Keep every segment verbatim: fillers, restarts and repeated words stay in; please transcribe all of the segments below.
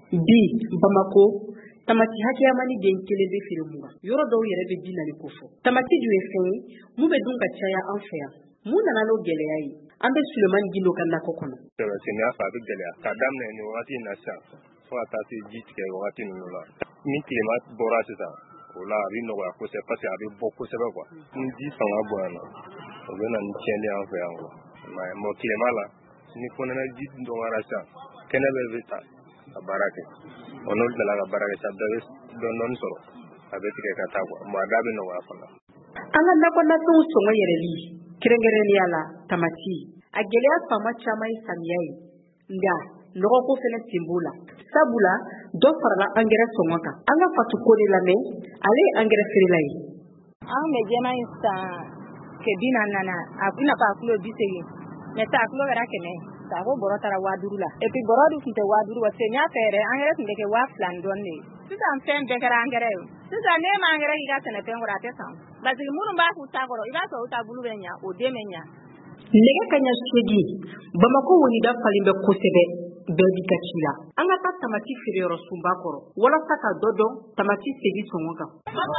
bi Bamako tamati hakɛya mani den kelen bɛ feere mugan yɔrɔ dɔw yɛrɛ bɛ bi naani ko fɔ. Tamati dun ye fɛn ye mun bɛ dun ka caya an fɛ yan. Mun nana n'o gɛlɛya ye an bɛ Sulemani Gindo ka nakɔ kɔnɔ. Sɛnɛ fa a bɛ gɛlɛya ka daminɛ nin wagati in na sisan fo ka taa se ji tigɛ wagati ninnu la ni tilema bɔra sisan o la a bɛ nɔgɔya kosɛbɛ parce que a bɛ bɔ kosɛbɛ quoi ni ji fanga bonyana o bɛ na ni tiɲɛni an fɛ yan quoi mais tilema la ni fonɛnɛ ji dɔgɔyara sisan kɛnɛ bɛɛ bɛ ta ka baara kɛ o n'olu dala ka baara kɛ sisan bɛɛ bɛ dɔɔni sɔrɔ a bɛ tigɛ ka taa quoi mais a da bɛ nɔgɔya fana. An ka nakɔnafɛnw sɔngɔ yɛrɛli kɛrɛnkɛrɛnnenya la tamati a gɛlɛya faama caman ye samiya ye nka nɔgɔko fɛnɛ sen b'o la sabula dɔ farala angɛrɛ sɔngɔ kan an ka Fatu ko de lamɛn ale ye angɛrɛ feerela ye. An bɛ jɛma in san kɛ bi naani nana a bɛna fɔ a kilo bi seegin mais ta kilo kɛra kɛmɛ ta ko bɔrɔ taara waa duuru la et puis bɔrɔ dun tun tɛ waa duuru parce que n y'a fɛ yɛrɛ angɛrɛ tun bɛ kɛ waa fila ni dɔɔni de ye sisan fɛn bɛɛ kɛra angɛrɛ ye sisan ne ma angɛrɛ k'i ka sɛnɛfɛn kɔrɔ a tɛ san parce que minnu b'a k'u ta kɔrɔ i b'a sɔrɔ u ta bulu bɛ ɲa o den bɛ ɲa. Nɛgɛ kaɲɛ seegin Bamako wonida falen bɛ kosɛbɛ bɛɛ b'i ka ci la an ka taa tamati feereyɔrɔ sunba kɔrɔ walasa ka dɔ dɔn tamati segi sɔngɔ kan.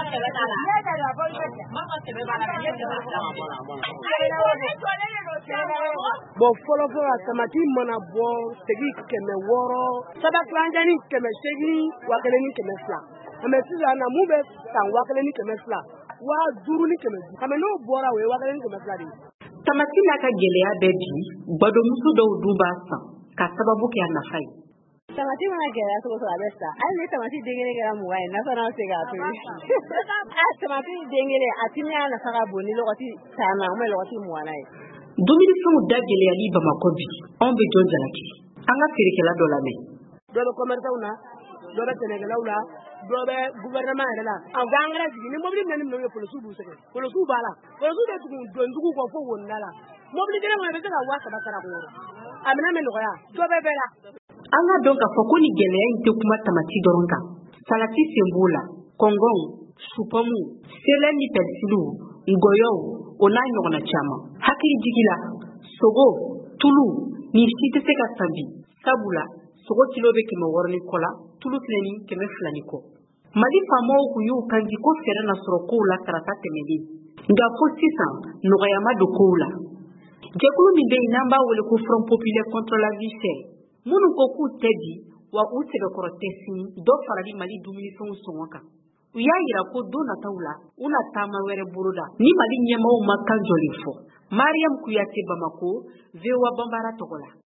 Bon fɔlɔ fɔlɔ tamati mana bɔ segi kɛmɛ wɔɔrɔ saba kilancɛ ni kɛmɛ seegin waa kelen ni kɛmɛ fila mais sisan na mun bɛ san waa kelen ni kɛmɛ fila waa duuru ni kɛmɛ duuru mais n'o bɔra o ye waa kelen ni kɛmɛ fila de ye. Tamati n'a ka gɛlɛya bɛɛ bi badomuso dɔw dun b'a san ka sababu kɛ a nafa ye. Tamati mana gɛlɛya cogo cogo a bɛ sa hali ni tamati den kelen kɛra mugan ye nafa n'a se k'a tobi a tamati den kelen a timiya nafa ka bon ni lɔgɔti caman ou bien lɔgɔti mugan ye. Dumunifɛnw da gɛlɛyali Bamako bi anw bɛ jɔ jalaki an ka feerekɛla dɔ lamɛn. Dɔ bɛ commerçants na dɔ bɛ sɛnɛkɛlaw la dɔ bɛ gouvernement yɛrɛ la an bɛ angɛrɛ sigi ni mobili minɛ ni minɛ ye polisiw b'u sɛgɛn polisiw b'a la polisiw bɛ tugu don dugu kɔ fo wonida la mobili kelen kɔnɔ bɛ se ka waa saba sara kɔrɔ a minɛ bɛ nɔgɔya dɔ bɛ bɛɛ la. An ka dɔn k'a fɔ ko ni gɛlɛya in tɛ kuma tamati dɔrɔn kan salati sen b'o la kɔngɔw supamu sɛlɛ ni pɛrisiliw ngɔyɔw o n'a ɲɔgɔnna caman hakili jigi la sogo tulu ni si tɛ se ka san bi sabula sogo kilo bɛ kɛmɛ wɔɔrɔ ni kɔ la tulu filɛ ni kɛmɛ fila ni kɔ. Mali faamaw kun y'u kanji ko fɛɛrɛ na sɔrɔ kow la karata tɛmɛlen nka fo sisan nɔgɔya ma don kow la. Jɛkulu min bɛ yen n'an b'a wele ko Front Populaire contre la vie chère minnu ko k'u tɛ di wa u sɛbɛkɔrɔ tɛ sini dɔ farali Mali dumunifɛnw sɔngɔ kan u y'a yira ko don nataw la u na taama wɛrɛ boloda ni Mali ɲɛmaaw ma kan jɔlen fɔ. Mariam Kuyate Bamako V O A Bambara tɔgɔ la.